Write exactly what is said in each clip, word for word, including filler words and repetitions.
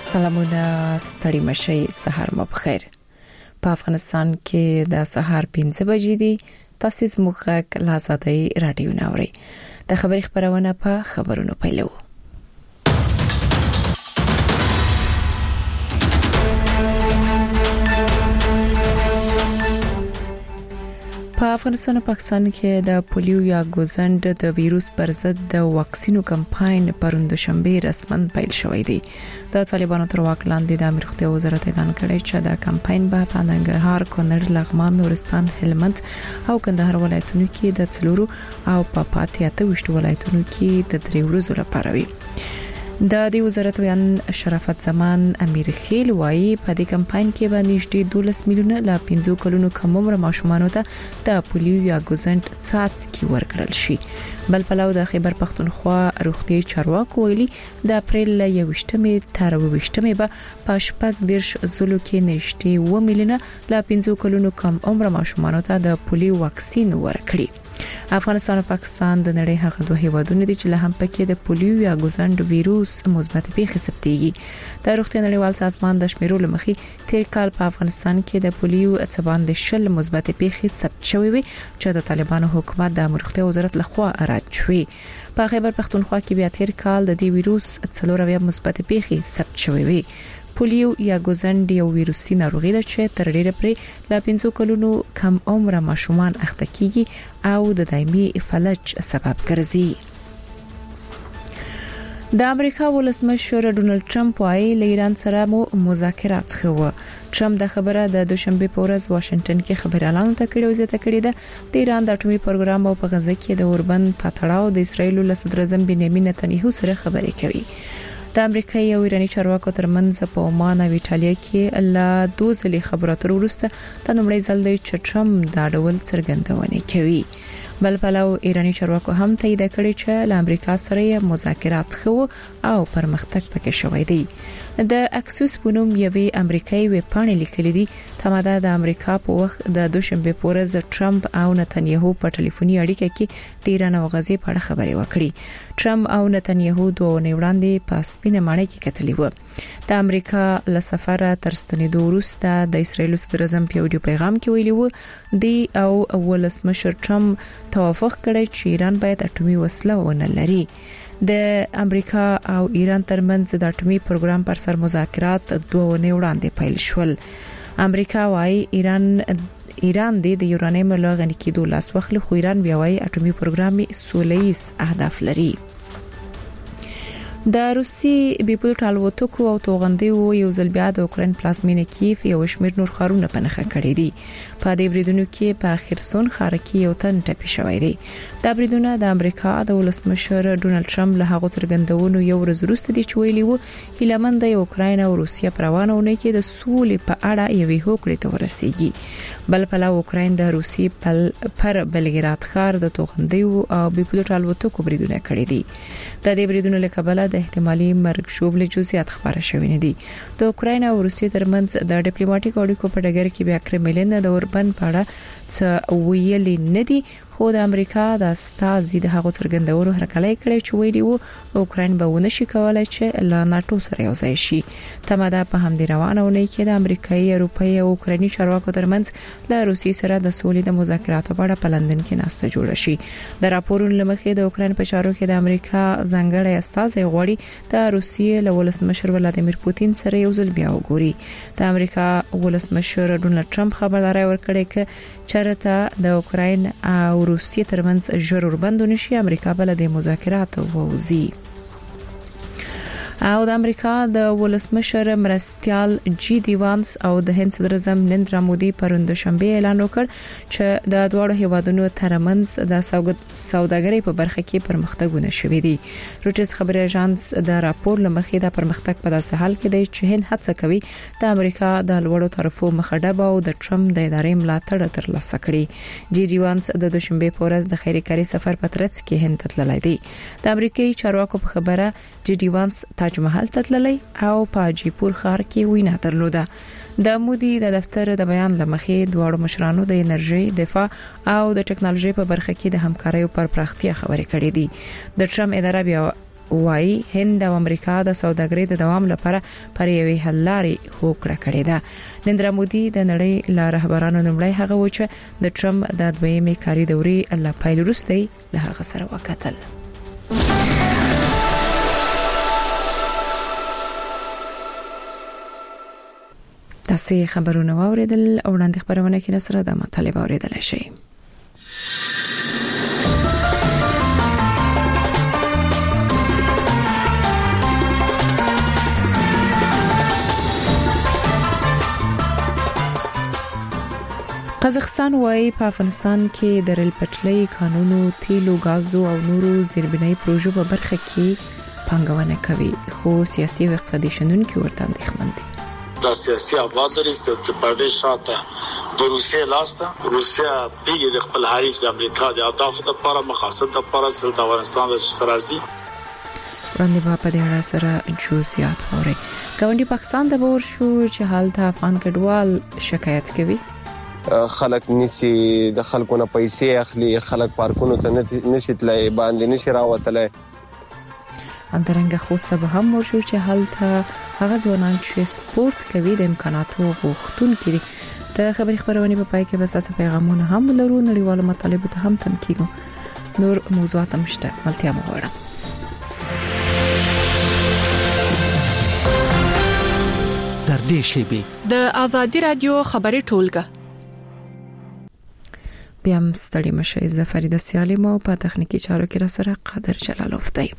سلامونه ستړي مشي سحر مو بخیر. په افغانستان کې د سحر پنځه بجې دي. تاسو زموږ له آزادۍ رادیو ناوړي د خبري خبرونه په خبرونو پیلو. په افغانستان او پاکستان کې د پولیو یا ګوزند د وایروس پر ضد د واکسینو کمپاین پروند شنبه رسمن پیل شوې دی. د طالبانو تر واک لاندې د امیر روغتیا وزارت اعلان کړی چې دا کمپاین به په ننګرهار، کونړ، لغمان، نورستان، هلمند او کندهار ولایتونو کې د څلورو او په پاتې اته وشت ولایتونو کې د درې ورځې لپاره وي. د دې وزارت ویان شرافت زمان امیر خیل وایي په دې کمپاین کې به نږدې دولس میلیونه لا پنځه کلونو کم عمر ماشومانو ته د پولیو یا ګوزند څاڅکي ورکړل شي. بل پلو د خیبر پختونخوا روغتي چارواکو ویلي د اپریل یوشتمې تر وشتمې به په شپږ دیرش زلو کې نږدې و میلیونه لا پنځه کلونو کم عمر ماشومانو ته د پولیو واکسین ورکړي. افغانستان او پاکستان د نړۍ هغه دوه هیوادونه دي چې له هم پکې د پولیو یا ګوزند وایروس مثبت پیښې ثبتېږي. د روغتیا نړیوال سازمان د شمیرو لمخې تیر کال په افغانستان کې د پولیو څه باندې شل مثبت پیښې ثبت شوې وي چې د طالبانو حکومت د روغتیا وزارت لخوا رد شوې. په خیبر پختونخوا کې بیا تیر کال د دې وایروس څلور مثبت پیښې ثبت شوې وي. پولیو یا ګوزند یو ویروسي ناروغي ده چې تر ډیره پرې لا پنځه کلونو کم عمر ماشومان اخته کیږي او د دایمي فلج سبب ګرځي. د امریکا ولسمشر ډونالد ټرمپ وايي له ایران سره مو مذاکرات خو. ټرمپ د خبره د دوشنبه په ورځ واشنگټن کې خبر اعلان وکړ او زیاته کړې ده د ایران د اټومي پروګرام او په غزه کې د اوربند پاتړاو د اسرایل له صدر اعظم بنیامین نتنیاهو سره خبرې کوي. د امریکایي او ایراني چارواکو ترمنځ په عمان او ایټالیا کې لا دوه ځلې خبرو اترو وروسته د نومړي ځل د ټرمپ دا ډول څرګندونه کوي. بل پلو ایراني چارواکو هم تایید کړی چې له امریکا سره مذاکرات خو او پرمختګ پکې شوی دی. د اکسوس پونوم یوې امریکایي وپاڼې لیکلي دي تماده د امریکا په وخت د دوشنبه په ورځ ټرمپ او نتنیاهو په ټلیفوني اړیکه کې د ایران او غزې په اړه خبرې وکړي. ټرمپ او نتنیاهو دوه نه وړاندې په سپینه ماڼۍ کې کتلي و. د امریکا له سفر تر ستنېدو وروسته د اسرایل صدر اعظم په یو پیغام کې ویلي و دی او ولسمشر ټرمپ توافق کړی چې ایران باید اټومي وسله ونه لري. د امریکا او ایران ترمنځ د اټومي پروګرام پر سر مذاکرات دوه نه وړاندې پیل شول. امریکا وايي ایران ایران د یورانیم له غني کېدو لاس وخل خو ایران بیا وايي اټومي پروګرام سولهییز اهداف لري. د روسي بیپلوټ الوتکو او توغندیو یو ځل بیا د اوکرين پلازمینه کیف یو شمیر نور خارونه پنهخه کړی دي. په دې بریدونو کې په خرسون ښار کې یو تن ټپي شوی دی. دا بریدونه د امریکا د ولسمشر ډونالد ټرمپ له هغه څرګندونو یو ورځ وروسته دي چې ویلي وو هیلمن د اوکراین او روسیا پروانونه کې د سولې په اړه یوې هوکړې ته ورسیږي. بل په لور اوکراین د روسي پر بلګراد ښار د توغندیو او بیپلوټ الوتکو بریدونه کړی دي. د دې بریدونو له کبله د احتمالي مرګ شوبله جزئیات خبره شوې نه دي. د اوکراین او روسیې ترمنځ د ډیپلوماټیک اړیکو په ډګر کې بیا کرملین د اوربند په اړه څه ویلي نه دي خو د امریکا د استازي د هغو څرګندونو هرکلی کړی چې ویلي وو اوکراین به ونه شي کولای چې له ناتو سره یو ځای شي. تماده په همدې روانونه کې د امریکایي، اروپایي او اوکرایني چارواکو ترمنځ د روسي سره د سولې د مذاکراتو په اړه په لندن کې ناسته جوړه شي. د راپورونو لمخې د اوکراین په چارو کې د امریکا ځانګړی استازي غوړي د روسیې له ولسمشر ولادیمیر پوتین سره یو ځل بیا وګوري. د امریکا ولسمشر ډونالد ټرمپ خبرداري ورکړې چې چرته د اوکراین او روسیې ترمنځ ژر اوربند نشي امریکا بل د مذاکرات ووزي. او د امریکا د ولسمشر مرستيال جی ډي وانس او د هند صدر اعظم نریندرا مودي پروند شنبه اعلان وکړ چې د دوه هیوادونو ترمنځ د سوداګرۍ په برخه کې پرمختګونه شوې دي. روټرز خبري اژانس د راپور لمخې د پرمختګ په داسې حال کې دی چې هند هڅه کوي د امریکا د لوړو طرفو مخډب او د ټرمپ د ادارې ملاتړ ترلاسه کړي. جی ډي وانس د دوشنبه په ورځ د خیري کاری سفر په ترڅ کې هند ته تللی دی. د امریکایي چارواکو په خبره جی ډي وانس تاج محل ته تللی او په جیپور ښار کې وینا درلوده. د مودي د دفتر د بیان لمخې دواړو مشرانو د انرژي، دفاع او د ټکنالوژي په برخه کې د همکارۍ پر پراختیا خبرې کړې دي. د ټرمپ اداره بیا وايي هند او امریکا د سوداګرۍ د دوام لپاره پر یوې حل لارې هوکړه کړې ده. نریندرا مودي د نړۍ له رهبرانو نومړی هغه و چې د ټرمپ د دویمې کاري دورې له پیل وروسته له هغه سره وکتل. تاسو خبرونه واوریدل او وړاندې خبرونه کې سره د مطالب اوریدل شي. قزاقستان وايي په افغانستان کې د ریل پټلۍ قانونو تیلو غازو او نورو زیربنای پروژو په برخه کې پانګونه کوي، خو سیاسي او اقتصادي شنونکي ورته اندېښمن دي. دا سیاسي ابعاد لري چې د پردې شاته د روسیې لاسته روسیا پیګي د خپل حریف د امریکا د اهدافو لپاره مقاصد لپاره د افغانستان د سرازي وړاندې په دې اړه سره جزئیات اوري. ګاونډي پاکستان د بور شو چې حالت افغان کډوال شکایت کوي. خلک نسی د خلکو نه پیسې اخلي، خلک پارکونو ته نشي تلای، باندې نشي راوتلای. همدارنګه خوسته به هم ورشو چې حالت هغه ځوانان چې سپورت کوي د امکاناتو غوښتونکي دي. د خبري خبرونه په پای کې به اساس پیغامونه هم لرو، نړیوالو مطالبو ته هم تم کیږو. نور موضوعات هم شته، ملتیا مو غواړم. تر دې شیبې د ازادي رادیو خبري ټولګه بیا هم ستړي مشه. زه فریده سیالم او په تخنیکی چارو کې را سره قادر جلالوف دی.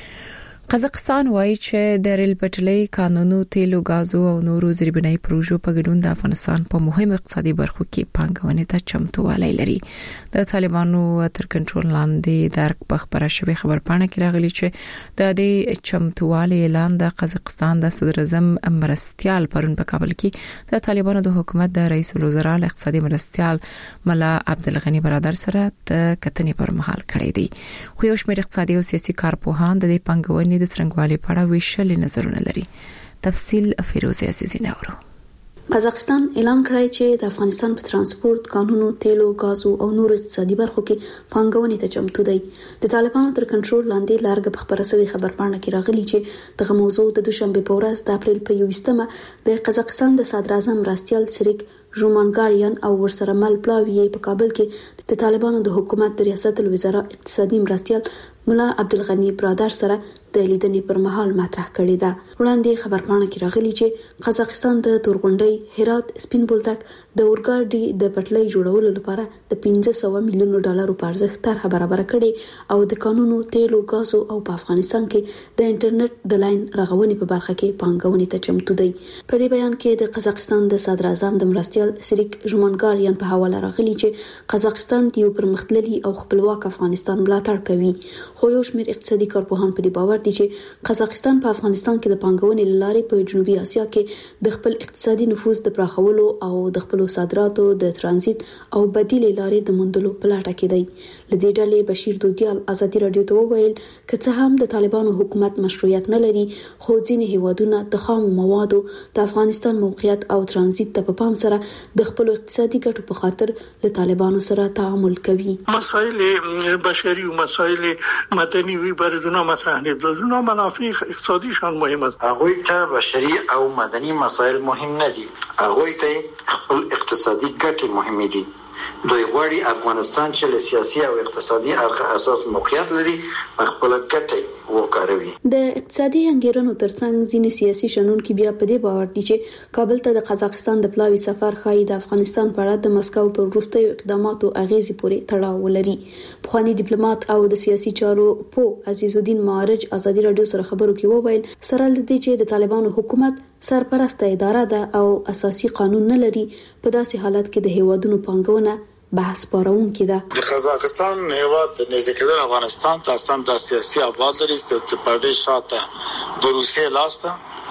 قزاقستان وايي چې د ریل پټلۍ قانونو تیلو غازو او نورو زیربنای پروژو په ګډون د افغانستان په مهم اقتصادي برخو کې پانګونې ته چمتووالی لري. د طالبانو تر کنټرول لاندې د په خبره شوی خبرپاڼه کې راغلي چې د دې چمتووالي اعلان د قزاقستان د صدر اعظم مرستيال پرون په کابل کې د طالبانو د حکومت د رئیس الوزرا اقتصادي مرستيال ملا عبدالغنی برادر سره د کتنې پر مهال کړی دی. خو یو شمېر اقتصادي او سیاسي کارپوهان د دې پانګونې د څرنګوالي په اړه ویشل نظرونه لري. تفصیل فیروزه عزیزی نورو. قزاقستان اعلان کړی چې د افغانستان په ترانسپورت، قانونو، تیلو، غازو او نورو اقتصادي برخو کې پانګونې ته چمتو دی. د طالبانو تر کنټرول لاندې لارګه په خبره شوی خبرپاڼه کې راغلي چې دغه موضوع د دوشنبه په ورځ د اپریل په یوویشتمه د قزاقستان د صدر اعظم راستیال سریک ژومانګاریان او ورسره مل پلاوی په کابل کې د طالبانو د حکومت د ریاست الوزرا اقتصادي مرستيال ملا عبدالغنی برادر سره د لیدنې پر مهال مطرح کړی ده. وړاندې خبرپاڼه کې راغلي چې قزاقستان د تورغونډي، هرات، سپین بولدک د اورګاډي د پټلۍ جوړولو لپاره د پنځه سوه میلیون ډالرو په ارزښت طرحه برابر کړي او د قانونو، تیلو، غازو او په افغانستان کې د انټرنیټ د لاین رغونې په برخه کې پانګونې ته چمتو دی. په دې بیان کې د قزاقستان د صدر اعظم د مرستيال سریک ژومانګاریان په حواله راغلي چې قزاقستان د یو پرمختللي او خپلواک افغانستان ملاتړ کوي. خو یو شمېر اقتصادي کارپوهان په دې باور دي چې قزاقستان په افغانستان کې د پانګونې لارې په جنوبي اسیا کې د خپل اقتصادي نفوذ د پراخولو او د خپل صادراتو د ترانزیت او بدیلې لارې د موندلو په لټه کې دی. لدې ډلې بشیر دودیال ازادي رادیو ته وویل چې څه هم د طالبانو حکومت مشروعیت نه لري، خو ځینې هیوادونه د خام موادو د افغانستان موقعیت او ترانزیت ته په پام سره د خپل اقتصادي ګټو په خاطر له طالبانو سره تعامل کوي. مسائل بشري او مسائل مدني وی برزونه مطرح نه دي. زونه منافع اقتصادي شان مهمه ده. هغه ته بشري او مدني مسائل مهم نه دي. هغه ته خپل اقتصادي ګټې مهمه دي. دوی غواړي افغانستان چې له سیاسي او اقتصادي اړخه اساس موقعیت لري خپل ګټې وکاروي. د اقتصادي انګیرنو ترڅنګ ځینې سیاسي شنونکي بیا په دې باور دي چې کابل ته د قزاقستان د پلاوی سفر خای د افغانستان په اړه د مسکو پر وروستیو اقداماتو اغیزې پورې تړاو لري. پخوانی ډیپلوماټ او د سیاسي چارو په عزیز الدین معارج ازادي رادیو سره خبرو کې وویل سره لدې چې د طالبانو حکومت سرپرسته اداره ده او اساسي قانون نه لري، په داسې حالت کې د هیوادونو پانګونه بحث پارون کې ده. د قزاقستان هیواد نزدیکیدل افغانستان ته اصلا د سیاسي ابعاد لري چې د پردې شاته د روسیې لاسته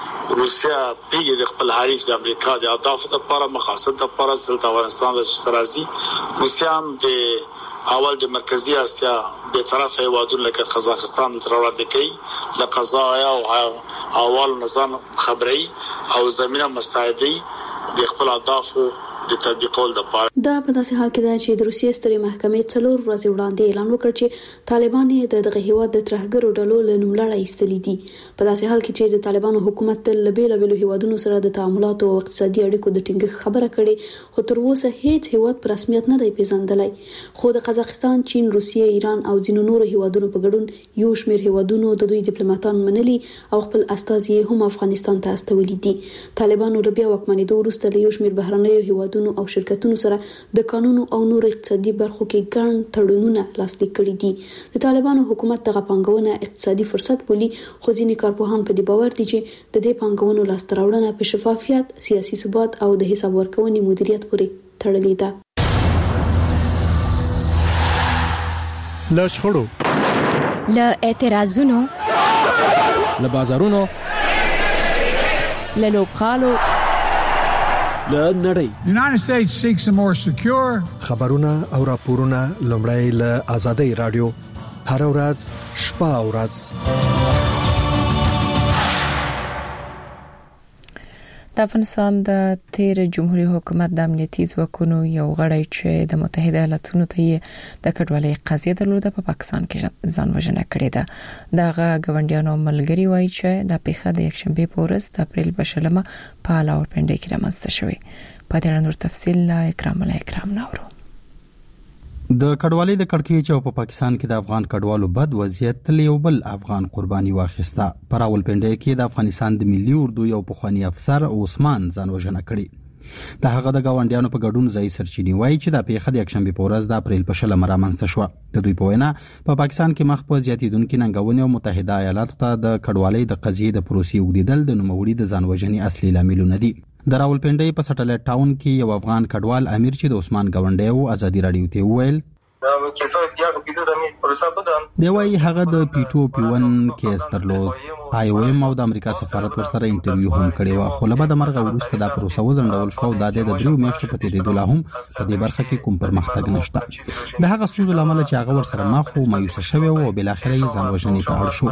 روسیا پیګي د خپل حریف د امریکا د اهدافو لپاره مقاصد لپاره د افغانستان د سرازي روسیا هم د اول د مرکزی اسیا به طرف هیوادونو لکه قزاقستان تر وړاندې کوي د قضایا او اول نظام خبري او زمينه مساعدي د خپل اهدافو د تطبیقول لپاره. دا په داسې حال کې ده چې د روسیې سترې محکمې څلور ورځې وړاندې اعلان وکړ چې طالبان یې د دغه هیواد د ترهګرو ډلو له نوملړه ایستلي دي. په داسې حال کې چې د طالبانو حکومت تل له بېلابېلو هیوادونو سره د تعاملاتو او اقتصادي اړیکو د ټینګښت خبره کړې، خو تر اوسه هیڅ هیواد په رسمیت نه دی پیژندلی. خو د قزاقستان، چین، روسیې، ایران او ځینو نورو هیوادونو په ګډون یو شمېر هیوادونو د دوی ډیپلوماټان منلي او خپل استازي هم افغانستان ته استولي دي. طالبانو له بیا واکمنېدو وروسته له یو شمېر بهرنیو هیوادونو او شرکتونو سره د قانون او نور اقتصادي برخو کې ګڼ تړونونه لاسلیک کړي دي. د طالبانو حکومت دغه پانګونه اقتصادي فرصت بولي، خو ځینې کارپوهان په دې باور دي چې د دې پانګونو لاسته راوړنه په شفافیت، سیاسي ثبات او د حساب ورکونې مدیریت پورې تړلې ده. له شخړو، له اعتراضونو، له بازارونو، له لوبغالو، له نړۍ. United States seeks a more secure خبرونه او راپورونه لومړی له آزادۍ رادیو هر ورځ شپه او ورځ. د افغانستان د تیر جمهوریت حکومت د امنیتي ځواکونو یو غړی چې د متحده ایالاتونو ته د کډوالۍ قضیه درلوده په پاکستان کې ځان وژنه کړې ده. دغه غونډیانو ملګری وایي چې د پیښه د یکشنبه په ورځ د اپریل په شلمه په لاورپنډي کې رامنځته شوې. په دې اړه نور تفصیل لا اکرام الله اکرام نورو. د کډوالۍ د کړکېچ او په پاکستان کې د افغان کډوالو بد وضعیت له یو بل افغان قرباني واخیسته. پر راولپنډي کې د افغانستان د ملي اردو یو پخوانی افسر عثمان ځان وژنه کړې. د هغه د گاونډیانو په ګډون ځای سرچینی وایي چې د پیښه د یکشنبه په ورځ د اپریل په شلمه رامنځته شو. د دوی په وینا په پاکستان کې مخ په زیاتیدونکو ننګونې او متحده ایالاتو ته د کډوالۍ د قضیې د پروسې وګړي د نوموړي د ځان وژنې اصلي لاملونه دي. د راولپنډي په سټلایټ ټاون کې یو افغان کډوال امیر چې د عثمان گاونډي او ازادي رادیو ته وویل دی وايي هغه د پیټو پیون کیس درلود. آی او ایم او د امریکا سفارت ورسره انټرویو هم کړی و، خو له بده مرغه وروسته د پروسه وزندول شو. د دې د دریو میاشتو په تیریدو لا هم په دې برخه کې کوم پرمختګ نشته. د هغه ستونزو لامل چې هغه ورسره مخ او مایوس شوی او بل اخر یې ځان وژنې ته اړ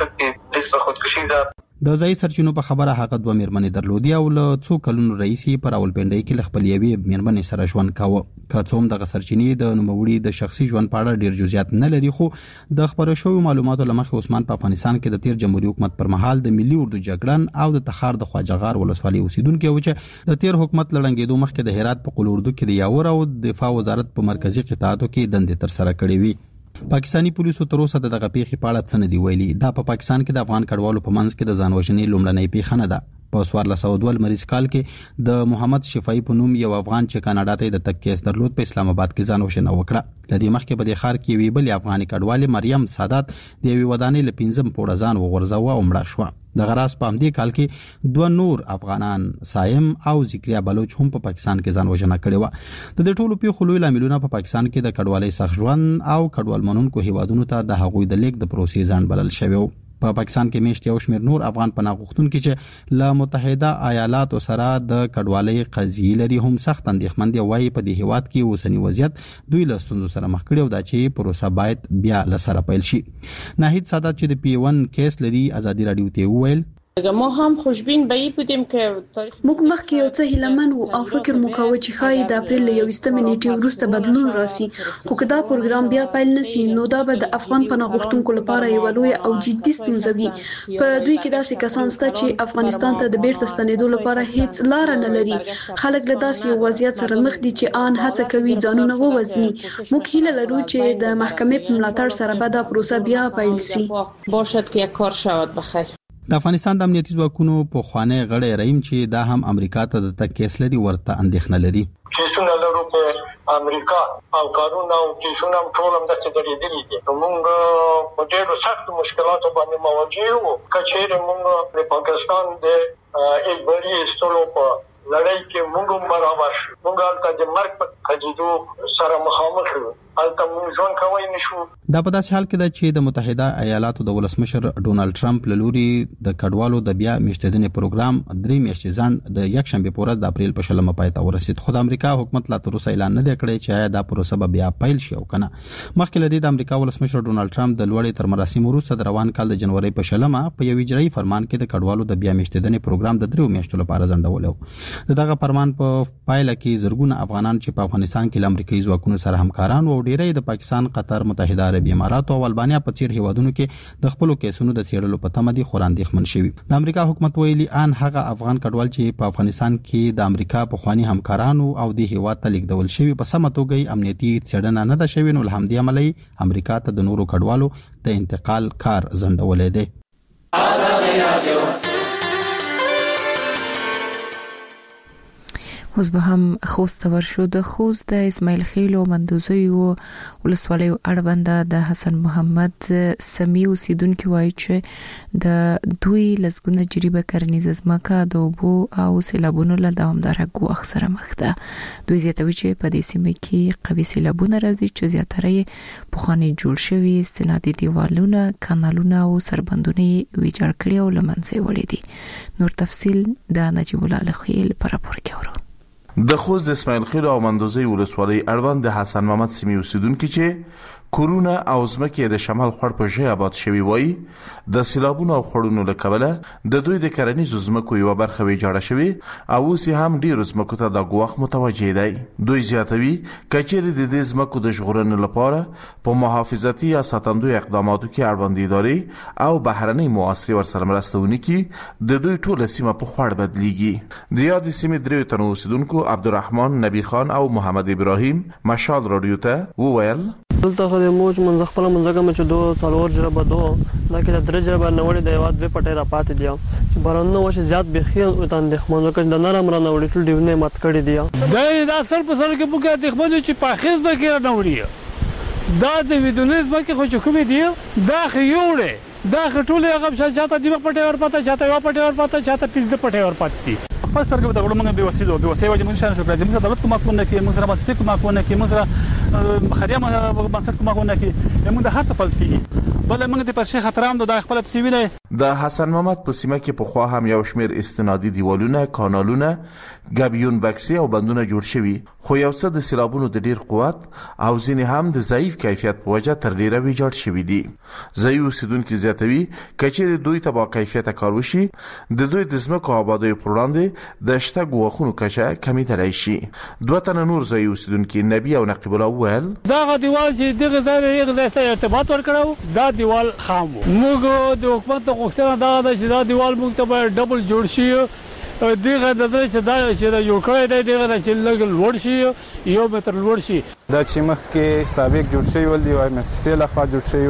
شو. د ځای سرچینو په خبره هغه دوه میرمنې درلودي او له څو کلونو رئیسي پر راولپنډي کې خپل یوې میرمنې سره ژوند کاوه. که څوم د سرچینې د نوموړي د شخصي ژوند په اړه ډیر جزئیات نه لري، خو د خبرو شوی معلوماتو لمخې عثمان په افغانستان کې د تیر جمهوریت حکومت پر مهال د ملي اردو جګړن او د تخار د خواجهغار ولسوالۍ اوسیدونکو و چې د تیر حکومت لړنګېدو مخکې د هرات په قول اردو کې د یاور او دفاع وزارت په مرکزی قطاعاتو کې دندې تر سره کړې وي. پاکستانی پولیسو تر اوسه دغه پیښې په اړه څه نه دی ویلي. دا په پا پاکستان کې د افغان کډوالو په منځ کې د ځان وژنې لومړنۍ پیښه نه ده. په سوارل سعودول مریض کال کې د محمد شفای په نوم یو افغان چې کاناډا ته د تک کیس درلود په اسلام آباد کې ځان وژنه وکړه. لدی مخکې په دې ښار کې وی بل افغاني کډوالې مریم سادات د یوې ودانۍ له پنځم پوړه ځان وغورځاوه او مړه شوه. د غراس په همدې کال کې دوه نور افغانان سایم او ذکریا بلوچ هم په پاکستان کې ځان وژنه کړې و. د دې ټولو پیښو لوی لاملونه په پاکستان کې د کډوالۍ سخت ژوند او کډوال منونکو هیوادونو ته د هغوی د لیک د پروسې ځان بلل شوی و. په پاکستان کې میشت یو شمېر نور افغان پناه غوښتونکي چې له متحده ایالاتو سره د کډوالۍ قضیې لري هم سخت اندېښمن دي. وایي په دې هیواد کې اوسنی وضعیت دوی له ستونزو سره مخ کړي او دا چې پروسه باید بیا له سره پیل شي. ناهید سادات چې د پی ون کیس لري ازادي رادیو ته وویل ما هم خوشبین به ای بودیم که تاریخ موږ مخکې یو څه هیلمن وو او فکر مو کاوه چې ښایي د اپریل له یویشتمې نیټې وروسته بدلون راسي، خو که دا پروګرام بیا پیل نشي نو دا به د افغان پناه غوښتونکو لپاره یو لوی او جدي ستونزه وي. په دوی کې داسې کسان شته چې افغانستان ته د بیرته ستنېدو لپاره هیڅ لار نه لري. خلک له داسې یو وضعیت سره مخ دي چې آن هڅه کوي ځانونه ووځني. موږ هیله لرو چې د محکمې په ملاتړ سره به دا پروسه بیا پیل شي. باشد که یک کار شود بخیر. د افغانستان د امنیتي ځواکونو په خوانه غړی رحیم چې دا هم امریکا ته د تک کیس لري ورته اندېښنه لري. کیسونه لرو په امریکا او کارونه او کیسونه ټول هم د څه دي. موږ په ډېرو سخت مشکلاتو باندې مواجه یو. کچېره موږ د پاکستان د اجباري استولو په لړۍ کې موږ برابر شو. موږ هلته د مرګ په کجیدو سره مخامخ یو. البته موږ ژوند کوي نشو. دا په داسې حال کې ده چې د متحده ایالاتو د ولسمشر ډونالد ټرمپ له لوري د کډوالو د بیا میشتېدنې پروګرام درې میاشتې ځنډ د یک شنبه په ورځ د اپریل په شلمه پای ته ورسید. خو د امریکا حکومت لا تر اوسه اعلان نه دی کړی چې آیا دا پروسه به بیا پیل شي او کنه. مخکې لدی د امریکا ولسمشر ډونالد ټرمپ د لوړې تر مراسمو وروسته د روان کال د جنوري په شلمه په یو اجرایي فرمان کې د کډوالو د بیا میشتېدنې پروګرام د درې میاشتو لپاره ځنډول. دغه فرمان په پایله کې زرګونه افغانان چې په افغانستان کې د امریکایي ځواکونو سره همکاران او ډیری د پاکستان، قطر، متحده عربی امارات او البانیا په څیر هیوادونو کې د خپل کیسونو د څیړلو په تمه دي خوراندې خمن شوی. د امریکا حکومت ویلي ان هغه افغان کډوال چې په افغانستان کې د امریکا په خواني همکارانو او د هیواد ته لیږدول شوی په سمه توګه امنیتي څېړنه نه ده شوی، نو الحمدي عملی امریکا ته د نورو کډوالو د انتقال کار ځنډولې دی. آزادي رادیو اوس به هم خوست ورشو. د خوست د اسماعیل خیل او مندوزي او ولسوالۍ اړوند د حسن محمد سمی اوسیدونکو وایي چې د دوی لزګونه جریبه کرنیزه ځمکه د اوبو او سیلابونو له دوامداره ګواښ سره مخ ده. دوی زیاتوي چې په دې سیمه کې قوي سیلابونه راځي چې زیاتره یې پخواني جوړ شوي استنادي دیوالونه، کانالونه او سربندونه ویجاړ کړي او لمنځه وړي دي. نور تفصیل د نجیب الله خیل پر راپور کې اورو. د خوست د اسماعیل خیل او مندوزي ولسوالۍ اړوند د حسن محمد سیمې اوسیدونکو چې کورونه او ځمکې د شمال خړ په ژۍ آباد شوي وای د سیلابونو او خړونو له کبله د دوی د کرنیزو ځمکو یو برخه ویجاړه شوي او اوس هم ډیرو ځمکو ته د ګواښ متوجه دی. دوی زیاتوي کچېرې د دې ځمکو د ژغورنې لپاره په محافظتي یا ساتندوی اقداماتو کې اړوند ادارې او بهرنۍ مؤسسې ورسره مرسته ونکړي د دوی ټوله سیمه په خړ بدلیږي. د یادې سیمې درې تنو اوسیدونکو عبدالرحمن نبی خان او محمد ابراهیم مشال رادیو ته وویل دلته خو د موج منځ خپل منځګه مچ دوه څلور جربه دوه لکه د درې جربه نوړې د یواد په پټه را پاتې دی چې بارانو وشه زیات بخیل او تاند خمنو کې د نرم را نوړې ټول دیونه مات کړی دی. دا د اثر په سر کې بوګه د خمنو چې په خیز بکې را نوړي دا د ویدونیز بکې خو چې کومې دی دا خيوړې دا خټولې هغه شاته دی په پټه ور پاتې چاته یو پټه ور پاتې چاته پیځ پټه ور پاتې خپل سرګو د غړو موږ به وسیلو به وسیله وجه موږ شان شو کړی موږ دولت کومه کوونه کې موږ سره مؤسسه کومه کوونه کې موږ سره خریه بنسټ کومه کوونه کې موږ د حساب پلس کیږي بل موږ د پرشه خطرام د خپل تسویل د حسن محمد په سیمه کې په خوا هم یو شمیر استنادي دیوالونه، کانالونه، ګابیون بکسي او بندونه جوړ شوي خو یو څه د سیلابونو د ډیر قوت او ځینې هم د ضعیف کیفیت په وجه تر ډیره ویجاړ شوي دي. ځایي اوسیدونکو زیاتوي کچېرې دوی ته با کیفیت کار وشي د دوی د ځمکو آبادۍ پر وړاندې د شته ګواښونو کچه کمیدلی شي. دوه تنه نور ځایي اوسیدونکو نبی او نقیب الله وویل دغه دیوال چې دغه ځای یې ځای ارتباط ورکړو دا دیوال خام موږ د حکومت غوښتنه دا ده چې دا دیوال موږ ته ډبل جوړ شي دغه د ځای چې دا چې یو کړی دی دغه چې لږ لوړ شي یو متر لوړ شي دا چې مخکې سابق جوړ شوی ول دی او مؤسسې لخوا جوړ شوی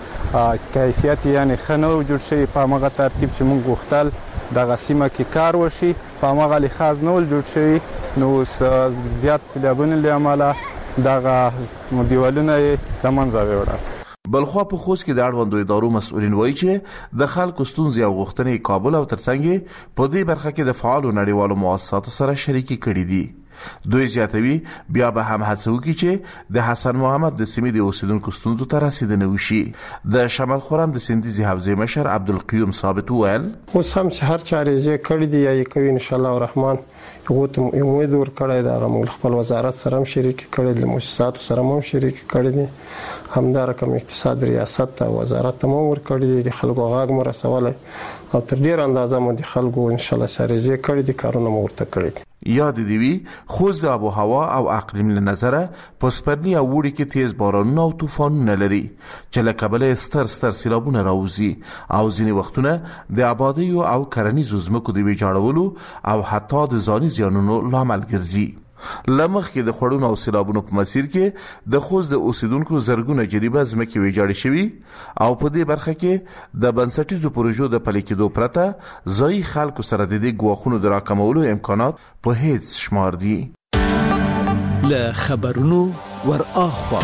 ول کیفیت یعنی خنو جوړ شوی په هغه ترتیب چې موږ غوښتل دغه سیمه کې کار وشي په هغه لحاظ نول جوړ شوی نو زیات سیلابونه له امله دغه دیوالونه د منځه وړل. بلخوا په خوست کې د اړوندو ادارو مسؤلین وایي چې د خلکو ستونزې او غوښتنې کابل او ترڅنګ په دې برخه کې د فعالو نړیوالو مؤسساتو سره شریکي کړي دي. دوی زیاتوي بیا به هم هڅه وکړي چې د حسن محمد د سیمې د اوسیدونکو ستونزو ته رسیدنه وشي. د شمال خرم د سندیزي حوزې مشر عبدالقیوم ثابت وویل اوس هم چې هر چارې کړي دي یا کوي ان شاء الله الرحمن یو ته امید ور کړی دا موږ خپل وزارت سره هم شریک کړي د مؤسساتو سره هم شریک کړي دي همدار کوم اقتصاد ریاست او وزارت هم ور کړي دي خلکو غاګ مو رسوله او تر ډیر اندازه مو دي خلکو ان شاء الله سره کړي دي کارونه مو ورته کړي دي. یاد دی وی خوست د آب و هوا او اقلیم له نظره پسپرنی او وړي کې تیز بارانونه او طوفانونه لري چې له کبله ستر ستر سیلابونه راوځي او ځینې وختونه د آبادی او کرنیزو ځمکو د ویجاړولو او حتی د ځاني زیانونو لامل ګرځي. لمخ کې د خړونو او سیلابونو په مسیر کې د خوست د اوسیدونکو زرګونه جریبه ځمکې ویجاړې شوي او په دې برخه کې د بنسټیزو پروژو د پلي کېدو پرته ځایي خلکو سره د دې ګواښونو د راکمولو امکانات په هیڅ شمار دي. له خبرونو ور اخوا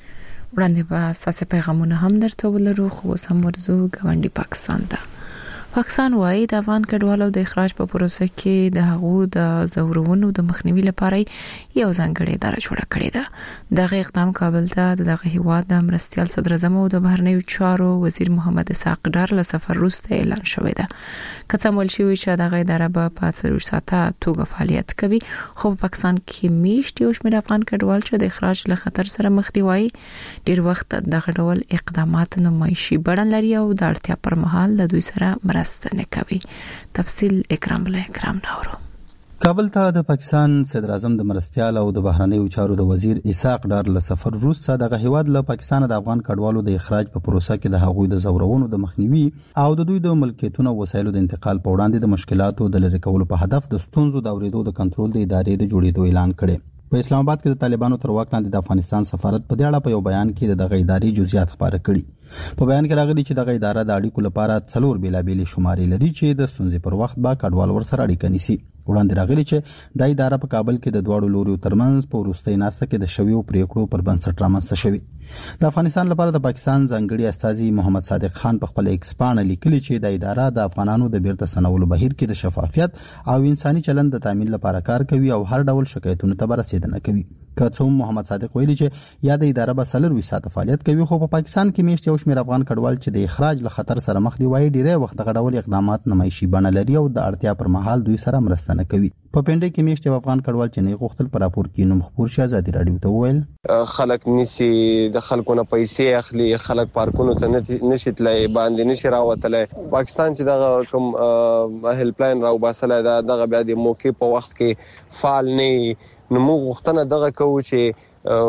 وړاندې به اساسي پیغامونه هم درته ولرو خو اوس هم ورځو ګاونډي پاکستان ته. پاکستان وايي د افغان کډوالو د اخراج په پروسه کې د هغو د زورونو د مخنیوي لپاره یو ځانګړی اداره جوړه کړې ده. دغه اقدام کابل ته دغه هیواد د مرستيال صدر اعظم او د بهرنیو چارو وزیر محمد اسحاق ډار له سفر وروسته اعلان شوی ده. کڅمول شوی چې دغه اداره به په څلور ساعته توګه فعالیت کوي، خو په پاکستان کې میشت یو شمېر افغان کډوال چې د اخراج له خطر سره مخ دي وايي ډیر وخت دغه ډول اقدامات نمایشي بڼه لري او د اړتیا پر مهال د دوی سره مرسته کوي. تفصیل اکرام له اکرام نورو. کابل ته د پاکستان صدر اعظم د مرستيال او د بهرنیو چارو د وزیر اسحاق ډار له سفر وروسته دغه هیواد له پاکستان د افغان کډوالو د اخراج په پروسه کې د هغوی د زورونو د مخنیوي او د دوی د ملکیتونو وسایلو د انتقال په وړاندې د مشکلاتو د لری کولو په هدف د ستونزو د اوریدو د کنټرول د ادارې د جوړېدو اعلان کړي. په اسلام آباد کې د طالبانو تر واک لاندې د افغانستان سفارت په دې اړه په یو بیان کې د دغه ادارې جزئیات خبره کړي. په بیان کې راغلي چې دغه اداره د اړیکو لپاره څلور بیلابېلې شمارې لري چې د ستونزې پر وخت به کډوال ورسره اړیکه نیسي. وړاندې راغلي چې د اداره په کابل کې د دوړو لوري ترمنځ په وروستۍ ناسته کې د شویو پریکړو پر بنسټ رامنځته شوی. د افغانستان لپاره د پاکستان ځانګړي استاذي محمد صادق خان په خپل ایکس باندې لیکلي چې د اداره د افغانانو د بیرته ستنولو بهیر کې د شفافیت او انساني چلند د تامین لپاره کار کوي او هر ډول شکایتونو ته رسیدنه کوي. که څوم محمد صادق ویلي چې یا د اداره به سلر وساته فعالیت کوي، خو په پاکستان کې میشت یو شمېر افغان کډوال چې د اخراج له خطر سره مخ دي وايي ډیری وخت دغه ډول اقدامات نمایشي بڼه لري او د اړتیا پر مهال دوی سره مرسته نه کوي. په پنده کې میشت یو افغان کډوال چې نه غوښتل پر راپور کې نوم خبر شي آزادي رادیو ته وویل خلک نسی د خلکو نه پیسې اخلي، خلک پارکونو ته نشي تلای، باندې نشي راوتلای. پاکستان چې دغه کوم هیلپ لاین راو باسل دا دغه بیا د موقع په وخت کې فعال نه نو موږ غوښتنه دغه کوو چې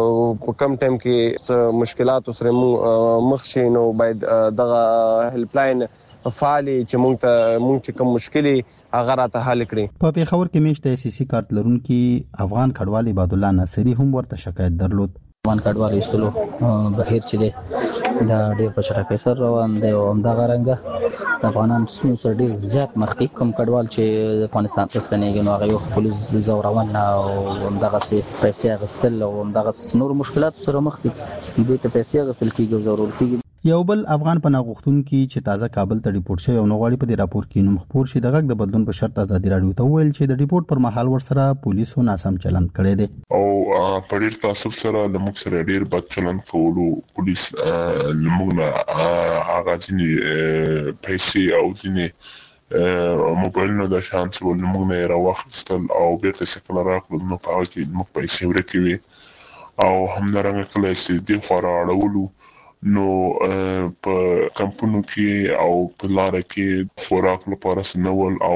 په کم ټایم کې مشکلات سره مخ شي نو باید دغه هیلپ لاین فعالي چې موږ ته موږ چې کوم مشکلي هغه راته حل کړي. په پیښور کې میشته سیاسي کارت لرونکي افغان کډوال عبد الله ناصری هم ورته شکایت درلود. افغان کډوال ایستلو بهیر چې دی دا ډېر په شرکې سره روان دی او همدغه رنګه د افغانان سره ډېر زیات مخکې کوم کډوال چې افغانستان ته ستنېږي نو هغه یو پولیس زورونه او همدغسې پیسې اخیستل او همدغسې نور مشکلات سره مخ دي. دوی ته پیسې اخیستل کېږي او ضرور کېږي. یو بل افغان پناه غوښتونکي چې تازه کابل ته ریپورت شوی او نو غواړي په دې راپور کې نوم خبر شي د غږ د بدلون په شرط آزادي رادیو ته ویل چې د ریپورت پر مهال ورسره پولیسو ناسم چلند کړی دی او په ډېر تاسف سره د موږ سره ډېر بد چلند کولو. پولیس موږ نه هغه ځینې پیسې او ځینې موبایلونو د شانس ول موږ نه راوخستل او بیرته څخه راغلو نو په هغه کې موږ پیسې ورکې وي او همدارنګه کله چې دې خورا اړولو نو په کمپونو کې او په لار کې خوراک لپاره سنول او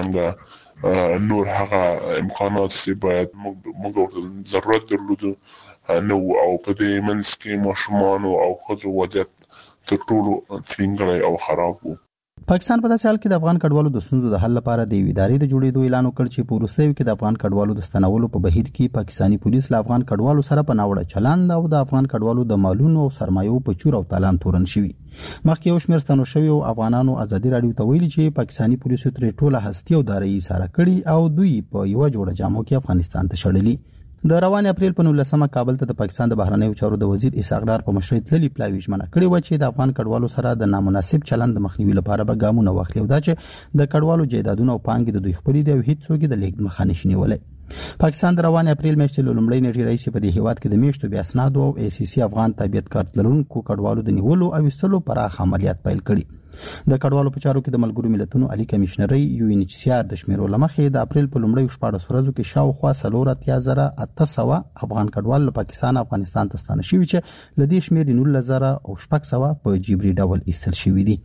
همدارنګه نور هغه امکانات چې باید موږ ضرورت درلودو نو او په دې منځ کې ماشومان او خځو وضعیت تر ټولو څنګه او خراب وو. پاکستان په داسې حال کې د افغان کډوالو د ستونزو د حل لپاره د ادارې د جوړېدو اعلان وکړ چې په وروستیو کې د افغان کډوالو د ستنولو په بهیر کې پاکستاني پولیس له افغان کډوالو سره په ناوړه چلند او د افغان کډوالو د مالونو او سرمایو په چور او تالان تورن شوی. مخکې یو شمېر ستنو شوی او افغانانو آزادي رادیو ته ویلي چې پاکستاني پولیسو ترې ټوله هستی او دارایي ساره کړي او دوی په یو جوړه جامو کې افغانستان ته شړلي. د روان اپریل په نولسمه کابل ته د پاکستان د بهرنیو چارو د وزیر اسحاق ډار په مشرۍ تللي پلاوي ژمنه کړې و چې د افغان کډوالو سره د نامناسب چلند د مخنیوي لپاره به ګامونه واخلي او دا چې د کډوالو جایدادونه او پانګې د دوی خپلې دي او هیڅ څوک د لیږد مخه نشي نیولی. پاکستان د روان اپریل میاشتې له لومړۍ نیټې راهیسې په دې هیواد کې د میاشتو بې اسنادو او ای سی سی افغان تابعیت کارت لرونکو کډوالو د نیولو او ایستلو پراخ عملیات پیل کړي. د کډوالو په چارو کې د ملګرو ملتونو عالی کمشنري یو ان ایچ سی آر د شمیرو لمخې د اپریل په لومړۍ شپږ ورځو کې شاوخوا څلور اتیا زره اته سوه افغان کډوال له پاکستان افغانستان ته ستانه شوي چې له دې شمېر نولس زره او شپږ سوه په جبري ډول ایستل شوي دي.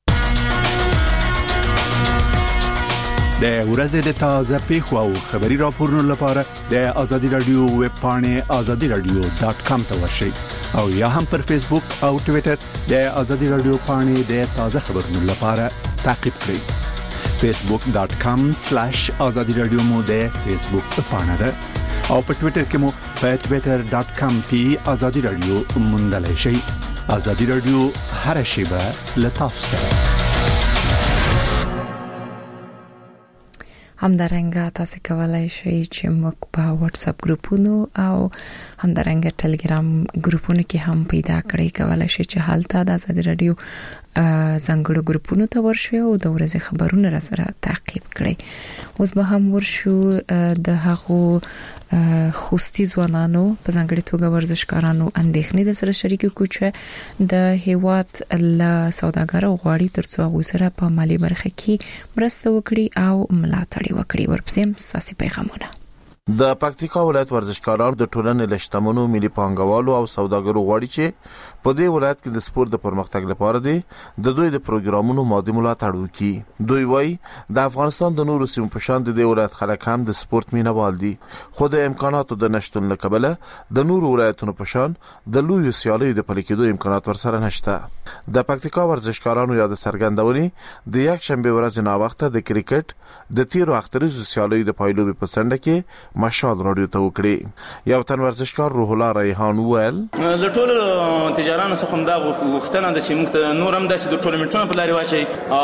د ورځې د تازه پیښو او خبري راپورونو لپاره د آزادي رادیو ویب پاڼې آزادي رادیو ډاٹ کام ته ورشئ او یا هم پر فیسبوک او ټوئیټر د آزادي رادیو پاڼې د تازه خبرونو لپاره تعقیب کړئ. فیسبوک ډاٹ کام سلیش آزادي رادیو مو د فیسبوک پاڼه ده او په ټوئیټر کې مو په ټوئیټر ډاٹ کام پی آزادي رادیو موندلای شئ. آزادي رادیو هر شیبه له تاسو سره. همدارنګه تاسو کولای شئ چې موږ په واتس اپ ګروپونو او همدارنګه ټلګرام ګروپونو کې هم پیدا کړئ. کولای شئ چې حالت د آزادي رادیو څنګه ګروپونو ته ورشئ او د ورځې خبرونه را سره تعقیب کړئ. اوس به هم ورشو د هغو خوستي ځوانانو په ځانګړي توګه ورزشکارانو اندېښنې د سره شریک کو چې د هیواد له سوداګرو غواړي ترڅو هغه سره په مالی برخه کې مرسته وکړي او ملاتړ وکړي. ورپسې ساسي پیغامونه. د پکتیکا ولایت ورزشکاران د ټولنې لشتمنو ملي پانګوالو او سوداګرو غواړي چې په دې ولایت کې د سپورت د پرمختګ لپاره دي د دوی د پروګرامونو مادي ملاتړ وکړي. دوی وایي د افغانستان د نورو سیمو په شان د دې ولایت خلک هم د سپورت مینوال دي، خو د امکاناتو د نشټون له کبله د نورو ولایتونو په شان د لویو سیالیو د پلي کېدو امکانات ورسره نشته. د پکتیکا ورزشکارانو یاد څرګندونې د یک شنبه ورځ نه وخت د کرکټ د تیرو اختریزو سیالیو د پایلوبي په څنډه کې مشال رادیو ته وکړي. یو تن ورزشکار روح الله ریحان وویل له ټولو تجارانو څخه دا وختونه د چې موږ نور هم داسې د ټورنمنټونو په لاري واچي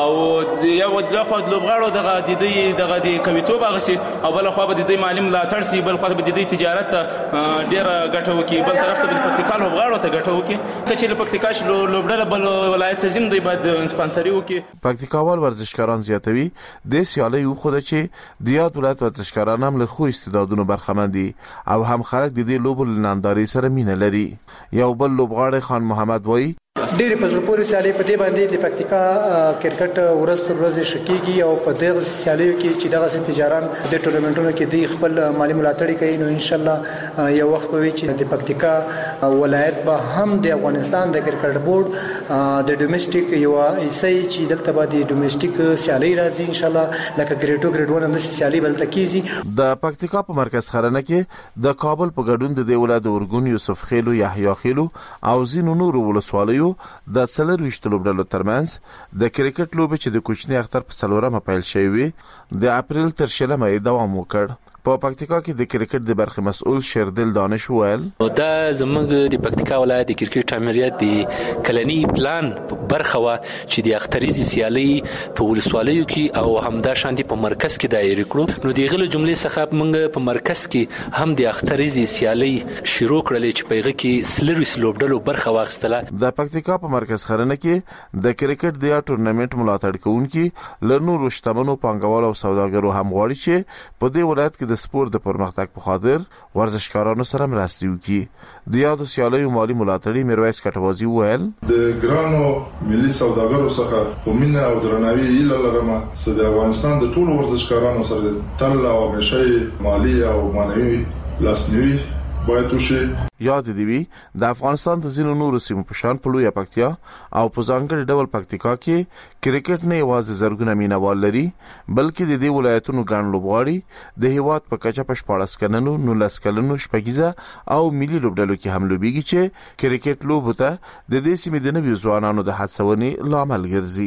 او یو د خو د لوبغاړو دغه د دې دغه د کویتوب غسي او بل خو به د دې مالی ملاتړ سي، بل خو به د دې تجارت ډیر ګټه وکي، بل طرف ته د پکتیکا لوبغاړو ته ګټه وکي چې له پکتیکا شلو لوبډله بل ولایت زم دوی بعد سپانسري وکي. پکتیکاوال ورزشکاران زیاتوي د سیالي خو د چې د یاد ولایت ورزشکاران هم له خو استعدادونو برخمندي او هم خلک د دې لوبو لنانداري سره مینه لري. یو بل لوبغاړی خان محمد وایي ډېر په زړه پورې سیالي په دې باندې د پکتیکا کرکټ ورځ تر ورځې شکیږي او په دغه سیالیو کې چې دغه تجاران د ټورنمنټونو کې د خپل مالی ملاتړ کوي، نو ان شاء الله یو وخت به وي چې د پکتیکا ولایت به هم د افغانستان د کرکټ بورډ د ډومېسټیک یو ایسي چې دلته به د ډومېسټیک سیالي راځي ان شاء الله لکه ګریډ ټو ګریډ ون هم د سیالي بلته کیږي. د پکتیکا په مرکز خرنه کې د کابل په ګډون د دې ولایت ورګون یوسف خیلو یحیی خیلو او زینو نور ولسوالیو د څلور ویشت لوبډلو ترمنځ د کرکټ لوبه چې د کوچنی اختر په څلورمه پیل شوی د اپریل تر شلمه دوام وکړ. په پکتیکا کې د کرکټ د برخه مسؤل شیردل دانش وویل دا زموږ د پکتیکا ولایت د کرکټ امریت د کلنی پلان برخه وا چې د اختریزي سیالي په ولسوالیو کې او همدا شاندي په مرکز کې دایره کړو. نو دغه جملې څخه موږ په مرکز کې هم د اختریزي سیالي شروع کړلې چې پیغه کې سلروي لوبډلو برخه واخیستله. د پکتیکا په مرکز خرنه کې د کرکټ د ټورنمنت ملاتړ کوونکي لنور شتمنو پانګوالو او سوداګرو هم غواړي چې په دې ولایت کې د سپورت د پرمختګ په خاطر ورزشکارانو سره مرسته وکړي. د یادو سیالیو مالی ملاتړي میرویس کټوازی وویل د ګرانو ملي سوداګرو څخه په مینه او درناوي ایله لرم چې د افغانستان د ټولو ورزشکارانو سره تل او همیشه مالی او معنوي لاسنیوي باید وشي. یاد دی وی د افغانستان د ځینو نورو سیمو په شان په لوی پکتیا او په ځانګړي ډول پکتیکا کې کرکټ نه یوازې زرګونه مینوال لري بلکې د دې ولایتونو ګڼ لوبغاړي د هیواد په کچه په شپاړس کلنو نولس کلنو شپږیزه او ملي لوبډلو کې هم لوبيږي چې کرکټ لوبه ته د دې سیمې د نویو ځوانانو د هڅونې لامل ګرځي.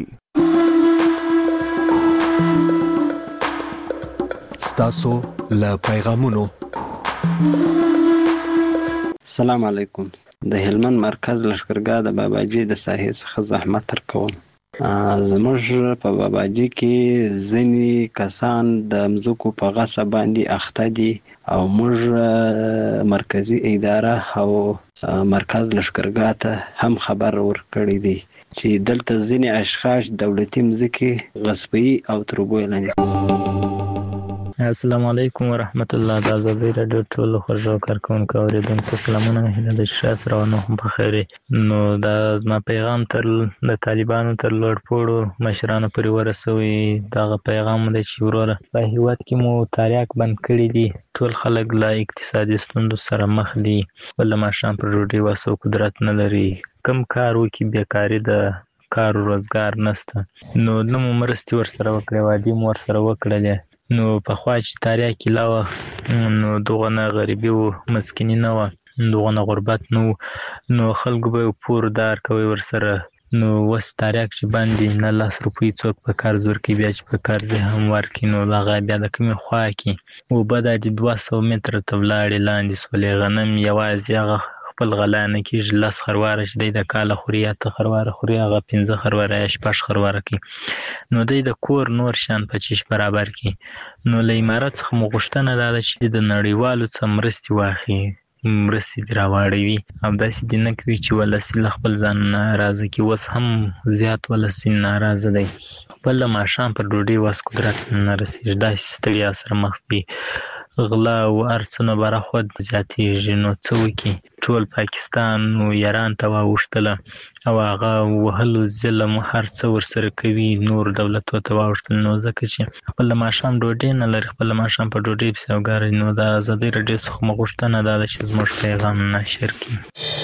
ستاسو له پیغامونو. السلام علیکم. د هلمند مرکز لشکرګاه د باباجي د ساحې څخه زحمت تر کوم. زموږ په باباجي کې ځینې کسان د مځکو په غصب باندې اخته دي او موږ مرکزی اداره او مرکز لشکرګاه ته هم خبر ورکړی دی چې دلته ځینې اشخاص دولتي مځکې غصبي او تربوي لاندې. السلام علیکم ورحمت الله. د آزادۍ رادیو ټول خوږو کارکونکو اوریدونکو سلامونه. هیله د شاس روانو هم په خیره. نو دا زما پیغام تر د طالبانو تر لوړ پوړو مشرانو پورې ورسوي. دا پیغام د چې وروره په هیواد کې مو تاریاک بند کړی دي، ټول خلک لا اقتصادي ستونزو سره مخ دي، ول ماشام پر روډي واسو قدرت نه لري، کم کار وکي بیکاری د کار روزګار نشته. نو نو مرستي ور سره وکړي، وادي مور سره وکړل. نو په خوا چې تاریخ علاوه نو دغه نه غریبي او مسکینی نه و، دغه نه غربت نو نو خلکو به پور دار کوي ور سره. نو وس تاریخ چې باندې نه لاس روپی څوک په کار زور کې بیا چې په کار زه هم ورکی. نو هغه بیا د کومې خوا کې او بد د دوه سوه متره ته ولاړې لاندې سولې غنم یوازې هغه خپل غلا نه کېږي، لس خرواره چې دی د کاله خوري یا ته خرواره خوري هغه پنځه خرواره یا شپږ خرواره کوي، نو دی د کور نور شیان په چیش برابر کړي. نو له امارت څخه مو غوښتنه دا ده چې د نړیوالو څخه مرستې واخلي، مرستې دې راواړوي او داسې دې نه کوي چې ولسي له خپل ځان ناراضه کړي. اوس هم زیات ولسي ناراضه دی، خپل د ماښام پر ډوډۍ وس قدرت نه رسېږي، داسې ستړیا سره مخ دي، غلا او هر څه نه برخود زیاتېږي. نو څه وکړي؟ ټول پاکستان نو ایران ته واوښتله او هغه وهلو ظلم هر څه ورسره کوي، نور دولتو ته واوښتل. نو ځکه چې خپل د ماښام ډوډۍ نه لري، خپل د ماښام په ډوډۍ پسې اوګاري. نو د ازادۍ راډیو څخه مو غوښتنه دا ده چې زموږ پیغام نشر کړي.